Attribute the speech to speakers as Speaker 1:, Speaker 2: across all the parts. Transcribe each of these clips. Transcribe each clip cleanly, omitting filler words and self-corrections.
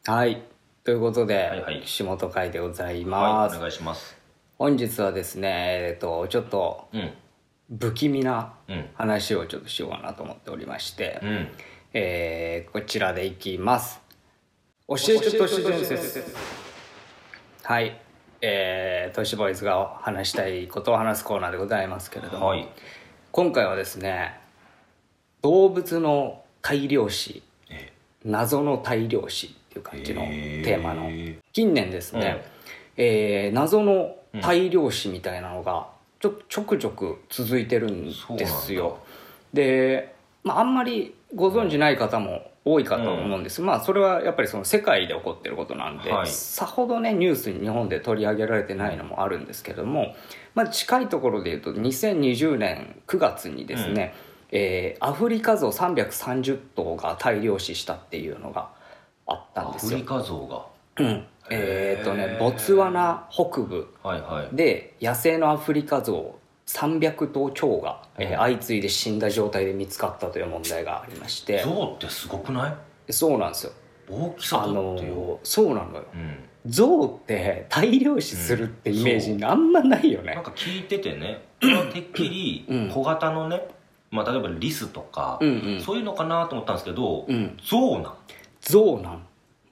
Speaker 1: はい、ということで、
Speaker 2: はいはい、
Speaker 1: 岸本会でございます。
Speaker 2: はい、お願いします。
Speaker 1: 本日はですね、ちょっと
Speaker 2: うん、
Speaker 1: 不気味な
Speaker 2: うん
Speaker 1: 話をちょっとしようかなと思っておりまして、
Speaker 2: うん。
Speaker 1: こちらでいきます。教えて都市伝説。はい、都市ボーイズが話したいことを話すコーナーでございますけれども、
Speaker 2: はい。
Speaker 1: 今回はですね、動物の大量死、謎の大量死っていう感じのテーマの、近年ですね、謎の大量死みたいなのがちょくちょく続いてるんですよ。で、あんまりご存じない方も多いかと思うんです、それはやっぱりその世界で起こってることなんで、さほどねニュースに日本で取り上げられてないのもあるんですけども、近いところでいうと2020年9月にですね、アフリカゾウ330頭が大量死したっていうのがあったんですよ。
Speaker 2: アフリカゾウが、
Speaker 1: ボツワナ北部
Speaker 2: はいはい、
Speaker 1: で野生のアフリカゾウ300頭超が、相次いで死んだ状態で見つかったという問題がありまして。
Speaker 2: ゾウってすごくない？
Speaker 1: そうなんですよ。
Speaker 2: 大きさだってよ。
Speaker 1: そうなのよ、ゾウって大量死するってイメージあんまないよね。
Speaker 2: なんか聞いててね、これはてっきり小型のね、例えばリスとか、そういうのかなと思ったんですけど、ゾウなん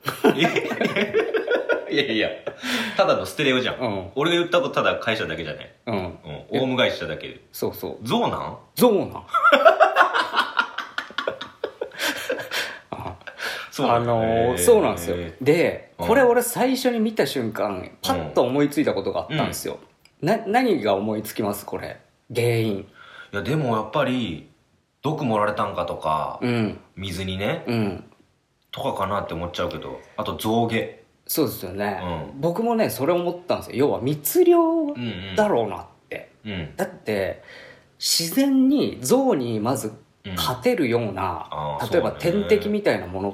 Speaker 2: いやいや、ただのステレオじゃん、俺が言ったことただ返しただけじゃね、オウム返ししただけで。
Speaker 1: そうそう、
Speaker 2: ゾウなん
Speaker 1: そうなんですよ。で、これ俺最初に見た瞬間パッと思いついたことがあったんですよ。何が思いつきます？これ原因。い
Speaker 2: やでもやっぱり毒盛られたんかとか、水にね、とかかなって思っちゃうけど、あと象牙。
Speaker 1: そうですよね、僕もねそれ思ったんですよ。要は密猟だろうなって、だって自然に象にまず勝てるような、例えば天敵みたいなものって、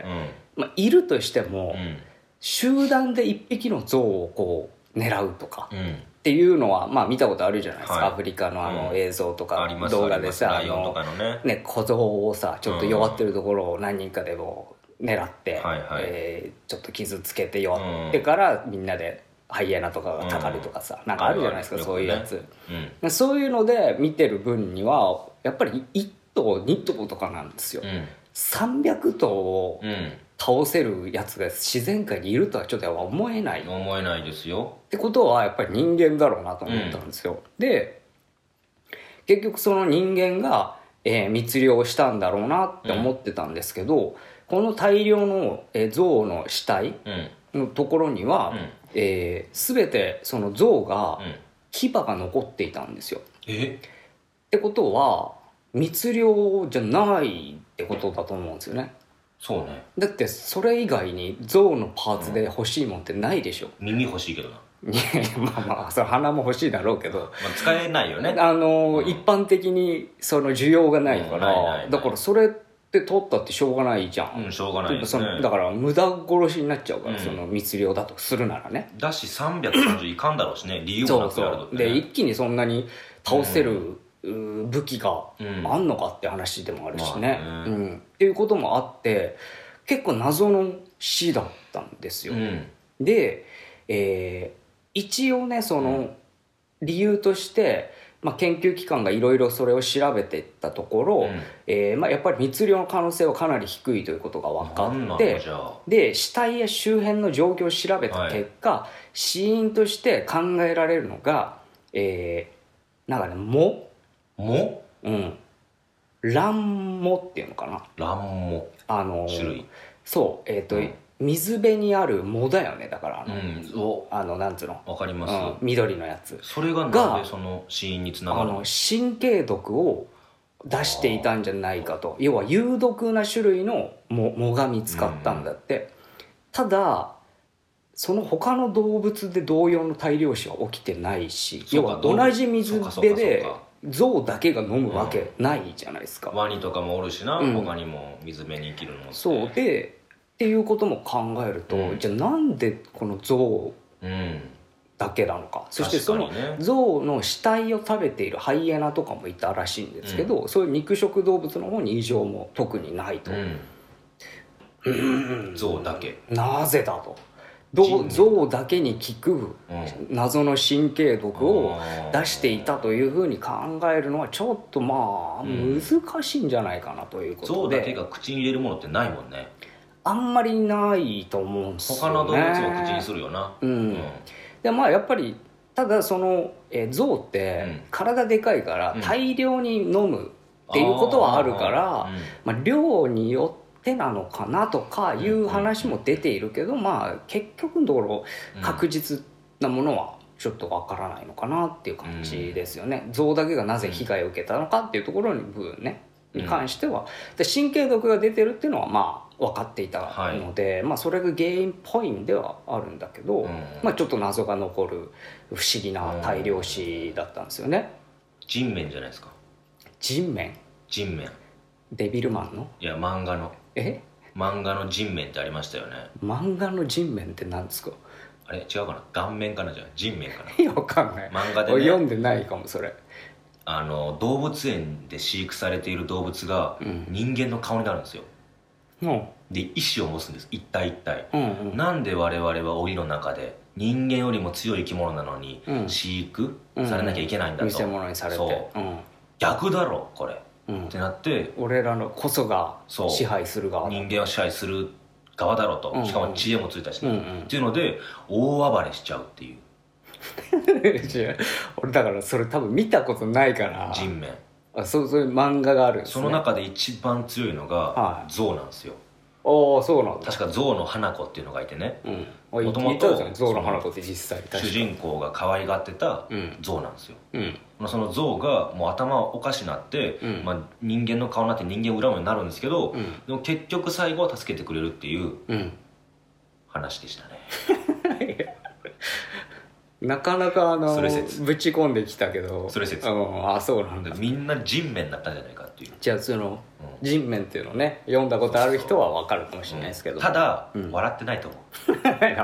Speaker 1: いるとしても、集団で一匹の象をこう狙うとか、っていうのは見たことあるじゃないですか、アフリカの映像とか動画でさ、小象をさちょっと弱ってるところを何人かでも狙って、ちょっと傷つけて弱ってからみんなでハイエナとかがたかるとかさ、なんかあるじゃないですか、そういうやつ、そういうので見てる分にはやっぱり1頭2頭とかなんですよ、300頭を倒せるやつが自然界にいるとはちょっと思えない
Speaker 2: ですよ。
Speaker 1: ってことはやっぱり人間だろうなと思ったんですよ、で結局その人間が、密猟したんだろうなって思ってたんですけど、この大量の、象の死体のところには、全てその象が牙が残っていたんですよ。ってことは密猟じゃないってことだと思うんですよね。
Speaker 2: そうね。
Speaker 1: だってそれ以外に象のパーツで欲しいもんってないでしょ。
Speaker 2: 耳欲しいけどな。
Speaker 1: いやそれ鼻も欲しいだろうけど、
Speaker 2: 使えないよね。
Speaker 1: 一般的にその需要がないから、だからそれって取ったってしょうがないじゃん。
Speaker 2: しょうがないですね。
Speaker 1: だから無駄殺しになっちゃうから、その密猟だとするならね。
Speaker 2: だし330いかんだろうしね、理由もなくやるとね。
Speaker 1: で一気にそんなに倒せる武器があんのかって話でもあるしね、っていうこともあって結構謎の死だったんですよ、で、一応ねその理由として、研究機関がいろいろそれを調べていったところ、やっぱり密猟の可能性はかなり低いということが分かって、で死体や周辺の状況を調べた結果、死因として考えられるのが、なんかね乱藻っていうのかな。
Speaker 2: 乱藻、種類。
Speaker 1: そう、水辺にある藻だよね。だからなんつうの、
Speaker 2: わかります、
Speaker 1: 緑のやつ。
Speaker 2: それがなんでその死因につながるの？
Speaker 1: 神経毒を出していたんじゃないかと。要は有毒な種類の藻が見つかったんだって、ただその他の動物で同様の大量死は起きてないし、要は同じ水辺で象だけが飲むわけないじゃないですか。
Speaker 2: ワニとかもおるしな、他にも水辺に生きるのって。
Speaker 1: そうでっていうことも考えると、じゃあなんでこの象だけなのか、そしてその象の死体を食べているハイエナとかもいたらしいんですけど、そういう肉食動物の方に異常も特にないと、
Speaker 2: 象だけ。
Speaker 1: なぜだと。象だけに効く謎の神経毒を出していたというふうに考えるのはちょっとまあ難しいんじゃないかなということで、
Speaker 2: 象だけが口に入れるものってないもんね。
Speaker 1: あんまりないと思うんですよね。
Speaker 2: 他の動物も口にするよな。
Speaker 1: でまあやっぱりただその象って体でかいから大量に飲むっていうことはあるから、まあ、量によってなのかなとかいう話も出ているけど、まあ結局のところ確実なものはちょっとわからないのかなっていう感じですよね。象だけがなぜ被害を受けたのかっていうところに部分ねに関しては、で神経毒が出てるっていうのはまあ分かっていたので、まあそれが原因っぽいんではあるんだけど、まあちょっと謎が残る不思議な大量死だったんですよね。
Speaker 2: 人面じゃないですか。
Speaker 1: 人面デビルマンの、
Speaker 2: いや漫画の漫画の人面ってありましたよね。
Speaker 1: 漫画の人面って何ですか。
Speaker 2: あれ違うかな、顔面かな、じゃあ人面かな。
Speaker 1: いや分かんない、
Speaker 2: 漫画でね
Speaker 1: 読んでないかもそれ。
Speaker 2: 動物園で飼育されている動物が人間の顔になるんですよ、で意志を持つんです、一体一体、なんで我々は檻の中で人間よりも強い生き物なのに飼育されなきゃいけないんだと、
Speaker 1: 見せ物にされて、そう、
Speaker 2: 逆だろこれ、ってなって、
Speaker 1: 俺らのこそが支配する側だ、
Speaker 2: 人間を支配する側だろうと、しかも知恵もついたしね、っていうので大暴れしちゃうっていう
Speaker 1: 俺だからそれ多分見たことないから。
Speaker 2: 人面、
Speaker 1: そういう漫画があるんですね。
Speaker 2: その中で一番強いのが象なんですよ。
Speaker 1: ああそうなんだ。
Speaker 2: 確か象の花子っていうのがいてね、
Speaker 1: もともと象の花子って実際
Speaker 2: 主人公が可愛がってた象なんですよ、その象がもう頭おかしになって、人間の顔になって人間を恨むようになるんですけど、でも結局最後は助けてくれるっていう話でしたね。
Speaker 1: なかなかぶち込んできたけど、
Speaker 2: それ説、
Speaker 1: あそうなんだ。
Speaker 2: みんな人面だったんじゃないかっていう。
Speaker 1: じゃあその人面っていうのをね読んだことある人は分かるかもしれないですけど、
Speaker 2: ただ笑ってないと思う。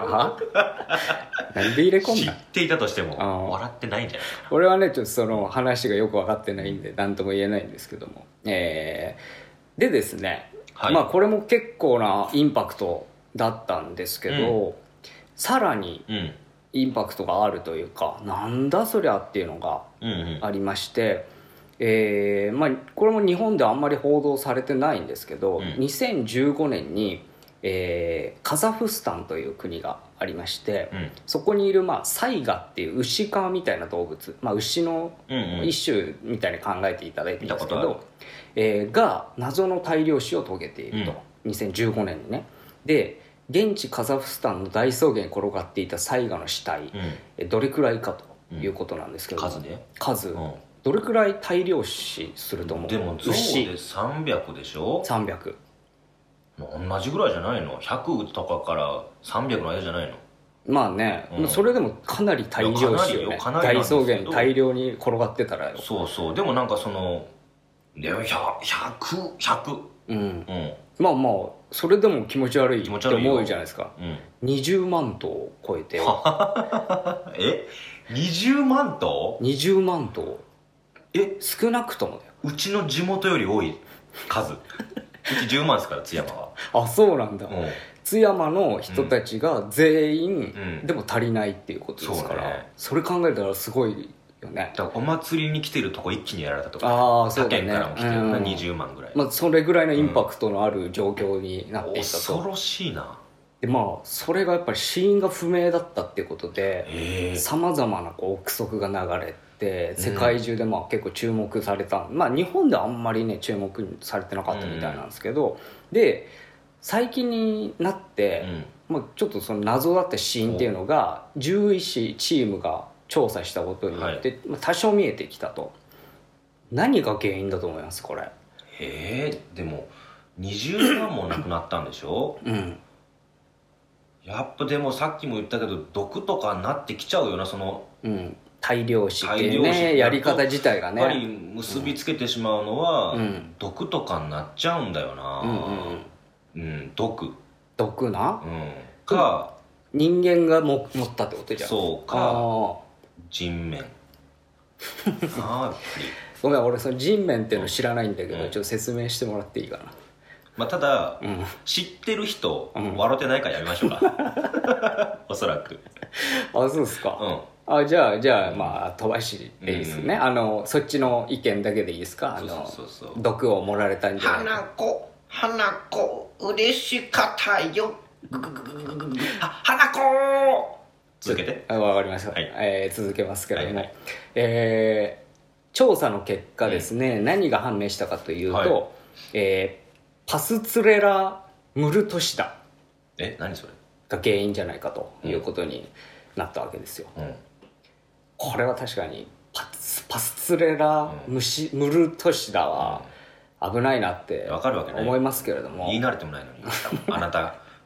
Speaker 1: なんで入れ込んだ。
Speaker 2: 知っていたとしても笑ってないんじゃないかな。
Speaker 1: 俺はねちょっとその話がよく分かってないんで何とも言えないんですけども、でですね、まあこれも結構なインパクトだったんですけど、さらにインパクトがあるというか、なんだそりゃっていうのがありまして、まあ、これも日本ではあんまり報道されてないんですけど、2015年に、カザフスタンという国がありまして、そこにいる、サイガっていう牛科みたいな動物、牛の一種みたいに考えていただいていいんですけど、が謎の大量死を遂げていると、2015年にね。で現地カザフスタンの大草原に転がっていたサイガの死体、どれくらいかということなんですけど、数、どれくらい大量死すると思う。
Speaker 2: でも象で300でしょ。
Speaker 1: 300、
Speaker 2: 同じぐらいじゃないの。100とかから300の間じゃないの。
Speaker 1: まあね、それでもかなり大量死よね。大草原に大量に転がってたらよ。
Speaker 2: そうでもなんかその100、
Speaker 1: まあそれでも気持ち悪いって思うじゃないですか、20万頭を超えて
Speaker 2: 20万頭
Speaker 1: 20万頭、少なくともだよ。
Speaker 2: うちの地元より多い数。うち10万ですから津山は。
Speaker 1: あそうなんだ、津山の人たちが全員、でも足りないっていうことですから、それ考えたらすごいよね。
Speaker 2: だからお祭りに来てるとこ一気にやられたとか、他県からも来てるな、20万ぐらい、
Speaker 1: それぐらいのインパクトのある状況になっていたと。
Speaker 2: 恐ろしいな。
Speaker 1: でそれがやっぱり死因が不明だったっていうことでさまざまな憶測が流れて、世界中で結構注目された、日本ではあんまりね注目されてなかったみたいなんですけど、で最近になって、ちょっとその謎だった死因っていうのが獣医師チームが調査したことによって、多少見えてきたと。何が原因だと思いますこれ。
Speaker 2: でも20万もなくなったんでしょ。やっぱでもさっきも言ったけど毒とかになってきちゃうよな、その、
Speaker 1: 大量死っていうねやり方自体がね。
Speaker 2: やっぱり結びつけてしまうのは、毒とかになっちゃうんだよな。毒な、か
Speaker 1: 人間が持ったってことじゃん。
Speaker 2: そうか人面
Speaker 1: ごめん俺その人面っていうの知らないんだけど、ちょっと説明してもらっていいかな。
Speaker 2: ただ、知ってる人、笑ってないからやめましょうかおそらく。
Speaker 1: そうですか。じゃあまあ飛ばしでいいですね。そっちの意見だけでいいですか。毒を盛られたんじゃないか。
Speaker 2: 花子嬉しかったよ。花子続けて。
Speaker 1: わかりました。続けますけれども、調査の結果ですね、何が判明したかというと、パスツレラムルトシダ
Speaker 2: 何それ
Speaker 1: が原因じゃないかということになったわけですよ。これは確かにパスツレラムルトシダは危ないなって思いますけれども、
Speaker 2: 言い慣れてもないのにあなた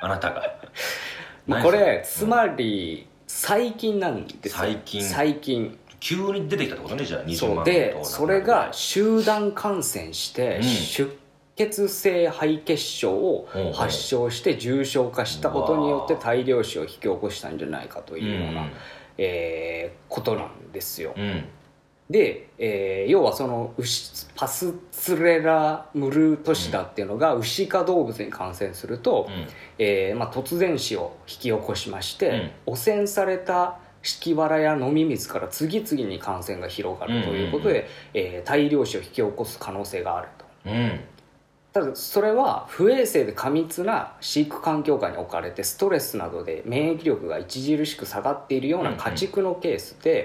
Speaker 2: が
Speaker 1: これつまり最近なんですよ。最近
Speaker 2: 急に出てきたってことね。じゃあ20万
Speaker 1: でそれが集団感染して出血性肺血症を発症して重症化したことによって大量死を引き起こしたんじゃないかというようなことなんですよ。で、要はそのパスツレラムルトシダっていうのが牛科動物に感染すると、突然死を引き起こしまして、汚染された敷原や飲み水から次々に感染が広がるということで、大量死を引き起こす可能性があると。ただそれは不衛生で過密な飼育環境下に置かれてストレスなどで免疫力が著しく下がっているような家畜のケースで、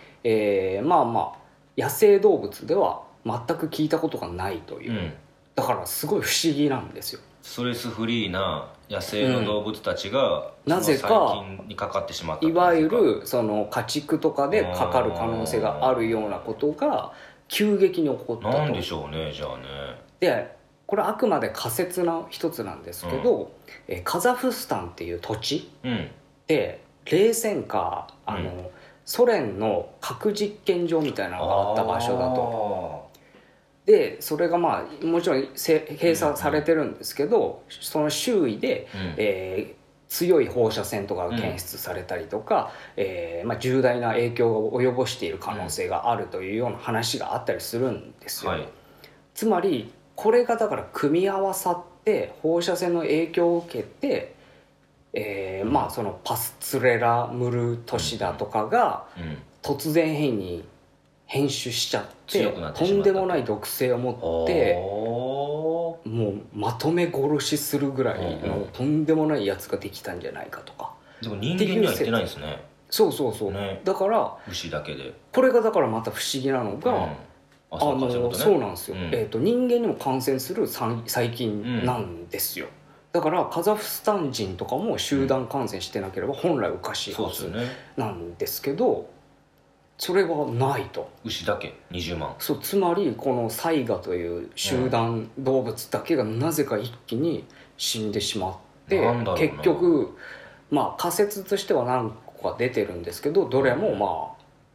Speaker 1: 野生動物では全く聞いたことがないという、だからすごい不思議なんですよ。
Speaker 2: ストレスフリーな野生の動物たちが、
Speaker 1: なぜか
Speaker 2: 細菌にかかってしまった
Speaker 1: いわゆるその家畜とかでかかる可能性があるようなことが急激に起こったと。
Speaker 2: なんでしょうね、じゃあね。
Speaker 1: でこれはあくまで仮説の一つなんですけど、カザフスタンっていう土地で冷戦下ソ連の核実験場みたいなのがあった場所だと。でそれがもちろん閉鎖されてるんですけど、その周囲で、強い放射線とかが検出されたりとか、重大な影響を及ぼしている可能性があるというような話があったりするんですよ。つまりこれがだから組み合わさって放射線の影響を受けて、そのパスツレラムルトシダとかが突然変異に変種しちゃってとんでもない毒性を持ってもうまとめ殺しするぐらいのとんでもないやつができたんじゃないかとか。
Speaker 2: でも人間には言ってないんですね。
Speaker 1: そう、だから
Speaker 2: 牛だけで
Speaker 1: これがだからまた不思議なのが、そうなんですよ、人間にも感染する細菌なんですよ。だからカザフスタン人とかも集団感染してなければ本来おかしいはずなんですけど、それがないと。
Speaker 2: 牛だけ20万。
Speaker 1: そう、つまりこのサイガという集団動物だけがなぜか一気に死んでしまって、結局仮説としては何個か出てるんですけど、どれも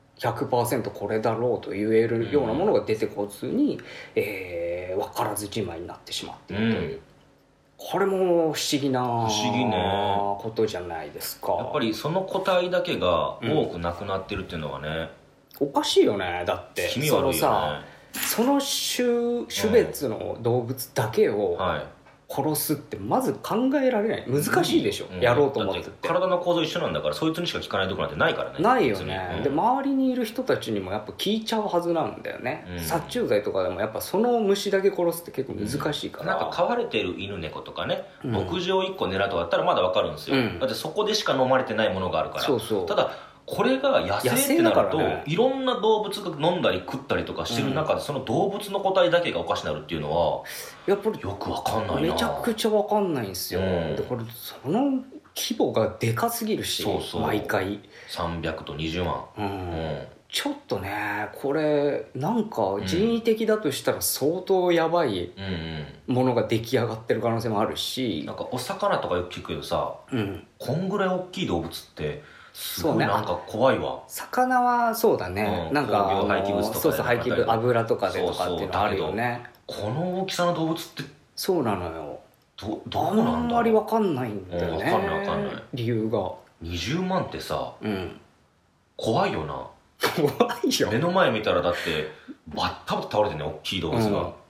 Speaker 1: 100% これだろうと言えるようなものが出てこずに、分からずじまいになってしまっているという、これも不思議なことじゃないですか。
Speaker 2: やっぱりその個体だけが多くなくなってるっていうのはね、
Speaker 1: おかしいよね。だって
Speaker 2: 気味悪いよね。
Speaker 1: その種別の動物だけを殺すってまず考えられない。難しいでしょ、やろうと思ってて。
Speaker 2: 体の構造一緒なんだからそいつにしか効かないとこなんてないからね。
Speaker 1: ないよね、で周りにいる人たちにもやっぱ効いちゃうはずなんだよね、殺虫剤とかでもやっぱその虫だけ殺すって結構難しいから、
Speaker 2: なんか飼われてる犬猫とかね、牧場1個狙うとかだったらまだ分かるんですよ、だってそこでしか飲まれてないものがあるから。ただこれが野生ってなると、いろんな動物が飲んだり食ったりとかしてる中で、その動物の個体だけがおかしくなるっていうのはやっぱりよく分かんないな。
Speaker 1: めちゃくちゃ分かんないんですよ、でこれその規模がでかすぎるし、毎回
Speaker 2: 300と20万、
Speaker 1: ちょっとねこれなんか人為的だとしたら相当やばいものが出来上がってる可能性もあるし、
Speaker 2: なんかお魚とかよく聞くけどさ、こんぐらい大きい動物ってすごいなんか怖いわ。
Speaker 1: 魚はそうだね、なんか
Speaker 2: 工業廃棄物とか
Speaker 1: そう廃棄物油とかでとかっていうのあるよね。
Speaker 2: この大きさの動物って
Speaker 1: そうなのよ、
Speaker 2: どうなんだろう。
Speaker 1: あんまり分かんないんだよね、
Speaker 2: 分かんない
Speaker 1: 理由が。
Speaker 2: 20万ってさ、怖いよな。
Speaker 1: 怖いよ。
Speaker 2: 目の前見たらだってバッタバタ倒れてね、大きい動物が、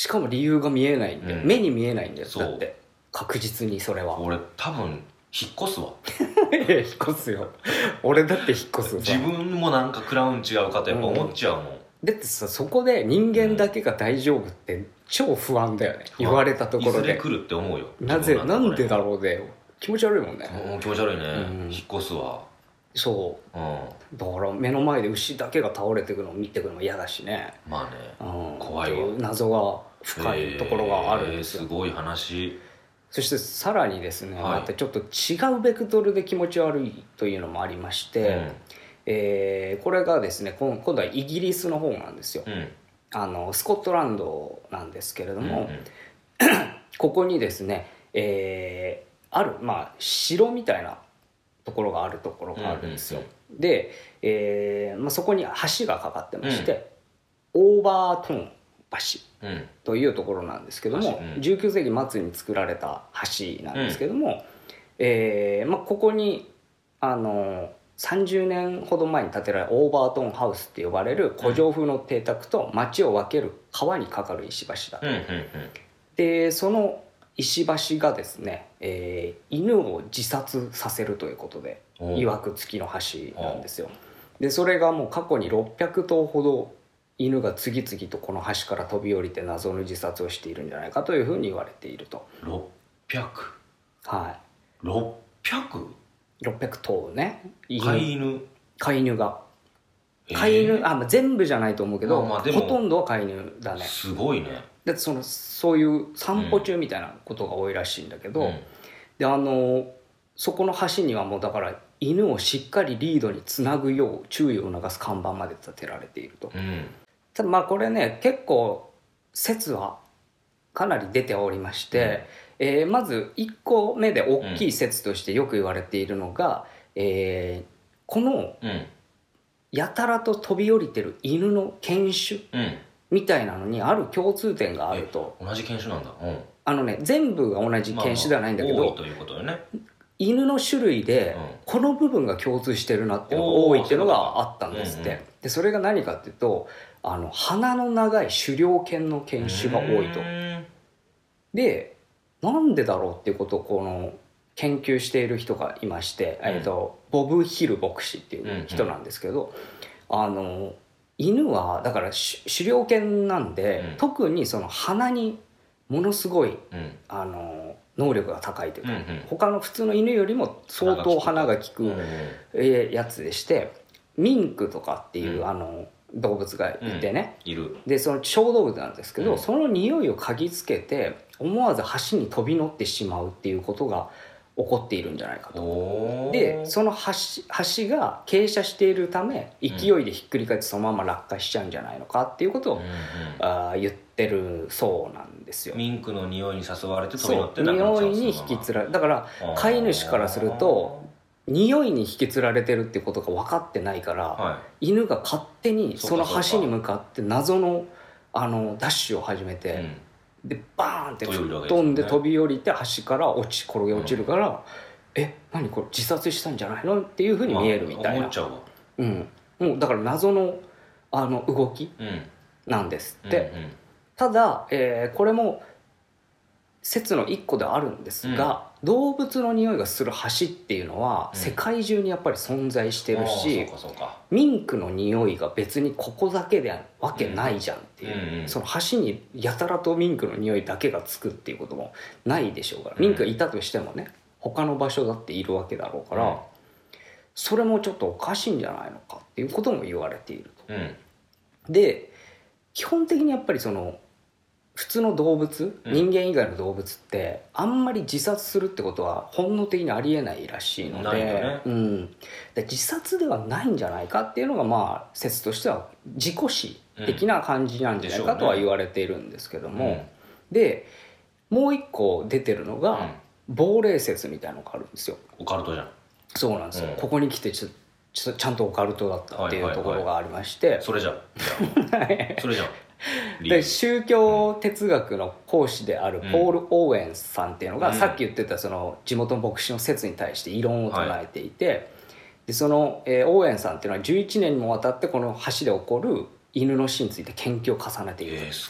Speaker 1: しかも理由が見えないんで、目に見えないんだよ。だって確実にそれは。
Speaker 2: 俺多分引っ越すわ。
Speaker 1: 引っ越すよ。俺だって引っ越す。
Speaker 2: 自分もなんかクラウン違うかとやっぱ思っちゃうもん。
Speaker 1: だってさ、そこで人間だけが大丈夫って超不安だよね、言われたところで。
Speaker 2: いずれ来るって思うよ。
Speaker 1: なんでだろうで気持ち悪いもんね。
Speaker 2: 気持ち悪いね、引っ越すわ。
Speaker 1: そう、だから目の前で牛だけが倒れていくのを見ていくのも嫌だしね。
Speaker 2: まあね、怖いわ。
Speaker 1: っていう謎が深いところがあるんですよ。
Speaker 2: すごい話。
Speaker 1: そしてさらにですね、またちょっと違うベクトルで気持ち悪いというのもありまして、これがですね、今度はイギリスの方なんですよ。スコットランドなんですけれども、ここにですね、ある、城みたいなところがあるところがあるんですよ。で、そこに橋がかかってまして、オーバートン橋というところなんですけども、19世紀末に作られた橋なんですけども、ここに30年ほど前に建てられたオーバートンハウスって呼ばれる古城風の邸宅と町を分ける川に架かる石橋だと。でその石橋がですね、犬を自殺させるということでいわくつきの橋なんですよ。でそれがもう過去に600頭ほど犬が次々とこの橋から飛び降りて謎の自殺をしているんじゃないかというふうに言われていると。
Speaker 2: 600？
Speaker 1: はい、
Speaker 2: 600？
Speaker 1: 600頭ね。
Speaker 2: 飼い
Speaker 1: 犬が飼い犬、全部じゃないと思うけど、ほとんどは飼い犬だね。
Speaker 2: すごいね。
Speaker 1: だってそういう散歩中みたいなことが多いらしいんだけど、でそこの橋にはもうだから犬をしっかりリードにつなぐよう注意を促す看板まで立てられていると。ただこれね、結構説はかなり出ておりまして、まず1個目で大きい説としてよく言われているのが、このやたらと飛び降りてる犬の犬種みたいなのにある共通点があると。
Speaker 2: 同じ犬種なんだ。
Speaker 1: 全部が同じ犬種ではないんだけど、
Speaker 2: 多いということよね。
Speaker 1: 犬の種類でこの部分が共通してるなっていうのが多いっていうのがあったんですって。でそれが何かっていうと、鼻の長い狩猟犬の犬種が多いと。でなんでだろうっていうことをこの研究している人がいまして、ボブ・ヒル牧師っていう人なんですけど、犬はだから狩猟犬なんで、特にその鼻にものすごい、能力が高いというか、他の普通の犬よりも相当鼻が利くやつでして、ミンクとかっていう動物がいてね、でその小動物なんですけど、その匂いを嗅ぎつけて思わず橋に飛び乗ってしまうっていうことが起こっているんじゃないかと。でその橋が傾斜しているため勢いでひっくり返ってそのまま落下しちゃうんじゃないのかっていうことを言ってるそうなんですよ。
Speaker 2: ミンクの匂いに誘われて飛び乗ってなくなっちゃう。
Speaker 1: 匂いに引きつられ、だから飼い主からすると匂いに引きつられてるってことが分かってないから、犬が勝手にその橋に向かって謎のダッシュを始めて、でバーンって吹っ飛んで飛び降りて橋から転げ落ちるから、何これ自殺したんじゃないのっていうふうに見えるみたいな。
Speaker 2: 思っちゃうわ。
Speaker 1: もうだから謎の動きなんですって。ただ、これも説の一個ではあるんですが、動物の匂いがする橋っていうのは世界中にやっぱり存在してるし、ミンクの匂いが別にここだけでわけないじゃんっていう、その橋にやたらとミンクの匂いだけがつくっていうこともないでしょうから、ミンクがいたとしてもね他の場所だっているわけだろうから、それもちょっとおかしいんじゃないのかっていうことも言われていると。で基本的にやっぱりその普通の動物、人間以外の動物ってあんまり自殺するってことは本能的にありえないらしいので、で自殺ではないんじゃないかっていうのが説としては自己死的な感じなんじゃないかとは言われているんですけども、でもう一個出てるのが亡霊説みたいなのがあるんですよ。
Speaker 2: オカルトじゃん。そう
Speaker 1: なんですよ、ここに来てちゃんとオカルトだったっていうところがありまして、
Speaker 2: それじゃん
Speaker 1: で宗教哲学の講師であるポール・オーエンさんっていうのが、さっき言ってたその地元の牧師の説に対して異論を唱えていて、でその、オーエンさんっていうのは11年にもわたってこの橋で起こる犬の死について研究を重ねている。
Speaker 2: すごいな。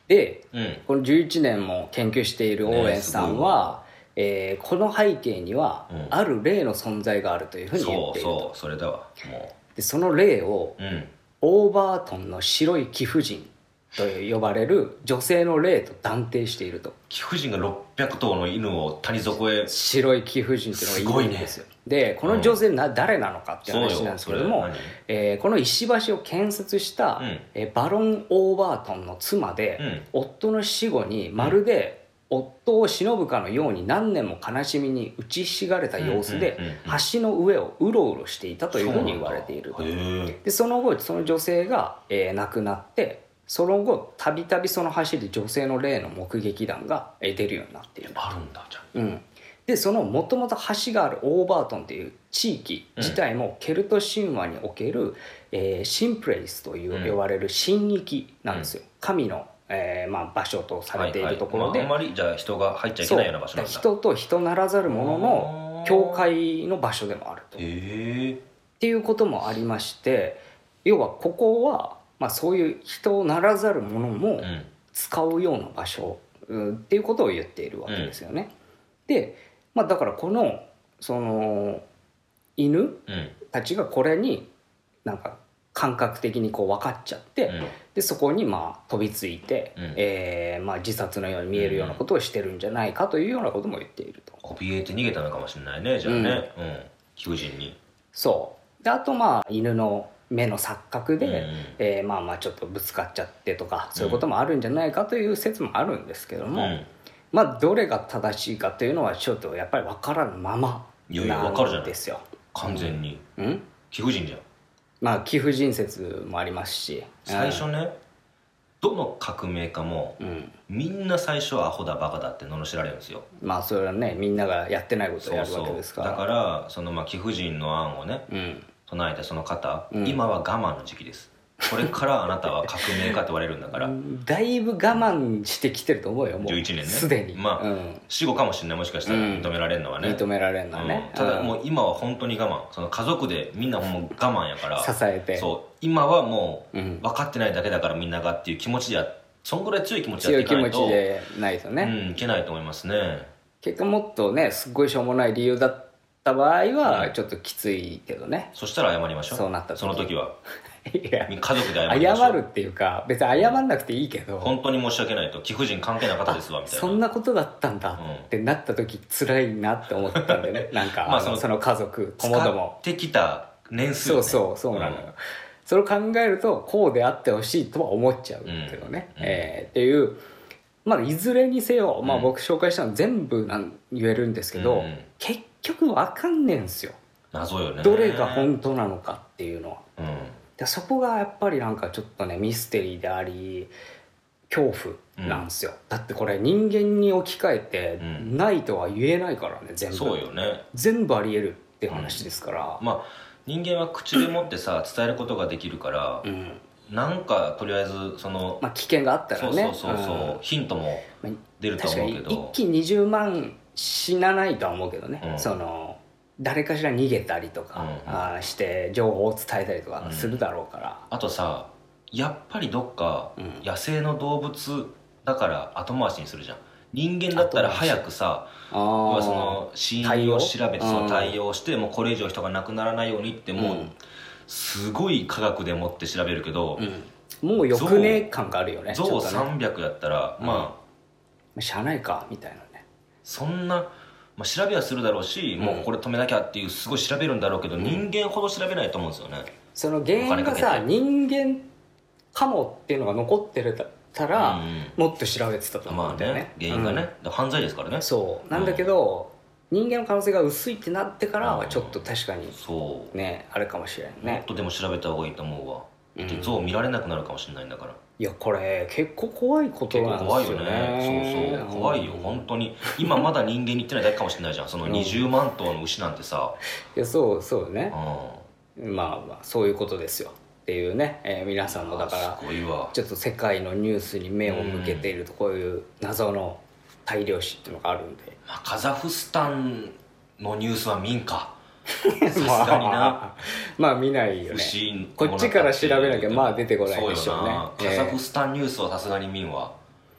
Speaker 1: で、この11年も研究しているオーエンさんは、この背景にはある霊の存在があるというふうに言っていると。
Speaker 2: そうそれだわ。も
Speaker 1: うでその霊を、オーバートンの白い貴婦人と呼ばれる女性の霊と断定していると。
Speaker 2: 貴婦人が600頭の犬を谷底へ。
Speaker 1: 白い貴婦人っていうのがいるんですよ。でこの女性誰なのかっていう話なんですけども、この石橋を建設した、バロン・オーバートンの妻で、夫の死後にまるで夫を偲ぶかのように何年も悲しみに打ちひしがれた様子で橋の上をうろうろしていたというふうに言われていると。でその後その女性が、亡くなってその後たびたびその橋で女性の霊の目撃談が出るようになっている。
Speaker 2: あるんだじゃあ。
Speaker 1: でそのもともと橋があるオーバートンという地域自体もケルト神話における、シンプレイスと呼ばれる神域なんですよ。神の、場所とされているところで、
Speaker 2: あんまりじゃあ人が入っちゃいけないような場所なんだ。
Speaker 1: 人と人ならざるものの境界の場所でもあると。っていうこともありまして、要はここは、そういう人ならざるものも使うような場所、っていうことを言っているわけですよね。でだからこのその犬たちがこれになんか感覚的にこう分かっちゃって、でそこに飛びついて、自殺のように見えるようなことをしてるんじゃないかというようなことも言っていると。
Speaker 2: 怯えて逃げたのかもしれないねじゃあね、貴婦人に。
Speaker 1: そうであと犬の目の錯覚で、ちょっとぶつかっちゃってとかそういうこともあるんじゃないかという説もあるんですけども、どれが正しいかというのはちょっとやっぱり分からぬままなんですよ。
Speaker 2: 完全に貴婦人じ
Speaker 1: ゃん。貴婦人説もありますし、
Speaker 2: 最初ね、どの革命家も、みんな最初はアホだバカだって罵られるんですよ。
Speaker 1: それはねみんながやってないことをやるわけですから。
Speaker 2: だからその貴婦人の案をね、唱えたその方、今は我慢の時期です。これからあなたは革命家って言われるんだから
Speaker 1: だいぶ我慢してきてると思うよ。もう
Speaker 2: 11年ね
Speaker 1: すでに
Speaker 2: 死後かもしれない。もしかしたら認められるのはね、
Speaker 1: 認められるのはね、
Speaker 2: ただもう今は本当に我慢。その家族でみんなもう我慢やから
Speaker 1: 支えて、
Speaker 2: そう今はもう分かってないだけだからみんながっていう気持ちでそんぐらい強い気持ちでやっていかないと
Speaker 1: 強い気持ちでないですよね、
Speaker 2: いけないと思いますね。
Speaker 1: 結果もっとねすっごいしょうもない理由だった場合はちょっときついけどね、
Speaker 2: そしたら謝りましょう。
Speaker 1: そうなった
Speaker 2: その時はい
Speaker 1: や
Speaker 2: 家族で謝りましょう。
Speaker 1: 謝るっていうか別に謝んなくていいけど、
Speaker 2: 本当に申し訳ないと、貴婦人関係なかったですわみたいな、
Speaker 1: そんなことだったんだってなった時辛いなって思ったんでねなんかその家族ともども
Speaker 2: 使ってきた年数、ね、
Speaker 1: そうなのよ、それを考えるとこうであってほしいとは思っちゃうけどね、っていういずれにせよ、僕紹介したの全部言えるんですけど、結局分かんねえんですよ。
Speaker 2: 謎よね。
Speaker 1: どれが本当なのかっていうのは、でそこがやっぱりなんかちょっとねミステリーであり恐怖なんですよ、だってこれ人間に置き換えてないとは言えないからね、全部
Speaker 2: そうよね、
Speaker 1: 全部ありえるっていう話ですから、
Speaker 2: 人間は口でもってさ伝えることができるから、なんかとりあえずその
Speaker 1: 危険があったらね、
Speaker 2: ヒントも出ると思うけど、
Speaker 1: 確かに一気に20万死なないとは思うけどね、その誰かしら逃げたりとか、して情報を伝えたりとかするだろうから、
Speaker 2: あとさやっぱりどっか野生の動物だから後回しにするじゃん。人間だったら早くさその死因を調べて対応して、もうこれ以上人が亡くならないようにってもうすごい科学でもって調べるけど、
Speaker 1: もうよくね感があるよね。
Speaker 2: 象300やったら
Speaker 1: しゃあないかみたいなね、
Speaker 2: そんな調べはするだろうし、もうこれ止めなきゃっていうすごい調べるんだろうけど、人間ほど調べないと思うんですよね。
Speaker 1: その原因がさ人間かもっていうのが残ってたら、もっと調べてたと思うんだよね、
Speaker 2: 原因がね、犯罪ですからね。
Speaker 1: そうなんだけど、人間の可能性が薄いってなってからはちょっと確かにねあれかもしれないね。
Speaker 2: もっとでも調べた方がいいと思うわ。象見られなくなるかもしれないんだから。
Speaker 1: いやこれ結構怖いことなんですよね。
Speaker 2: そう怖いよ本当に。今まだ人間に言ってないだけかもしれないじゃん、その20万頭の牛なんてさ。
Speaker 1: いやそうね、そういうことですよっていうね、皆さんもだからちょっと世界のニュースに目を向けていると、こういう謎の大量死っていうのがあるんで、
Speaker 2: カザフスタンのニュースは見んかさすがにな
Speaker 1: 見ないよね。こっちから調べなきゃ出てこないでしょうね。
Speaker 2: カザフスタンニュースはさすがに見んわ。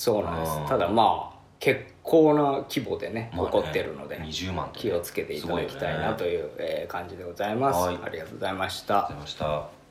Speaker 1: そうなんです。ただまあ結構な規模でね起こってるので、
Speaker 2: 20万って
Speaker 1: 気をつけていただきたいなという感じでございます。
Speaker 2: はい、
Speaker 1: ありがとうございました。
Speaker 2: ありがとうございました。